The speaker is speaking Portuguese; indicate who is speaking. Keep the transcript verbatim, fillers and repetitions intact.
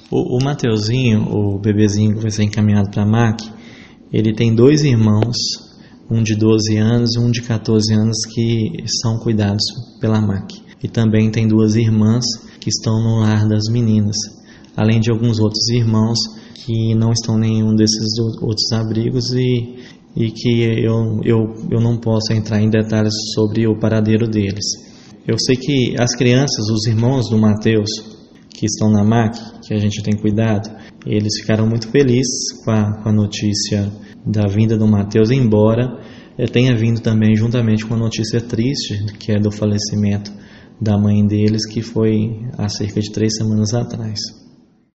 Speaker 1: O, o Mateuzinho, o bebezinho que vai ser encaminhado para a M A C, ele tem dois irmãos, um de doze anos e um de quatorze anos, que são cuidados pela M A C. E também tem duas irmãs que estão no lar das meninas, além de alguns outros irmãos que não estão em nenhum desses outros abrigos e, e que eu, eu, eu não posso entrar em detalhes sobre o paradeiro deles. Eu sei que as crianças, os irmãos do Mateus, que estão na M A C, que a gente tem cuidado, eles ficaram muito felizes com a, com a notícia da vinda do Mateus, embora tenha vindo também juntamente com a notícia triste, que é do falecimento da mãe deles, que foi há cerca de três semanas atrás.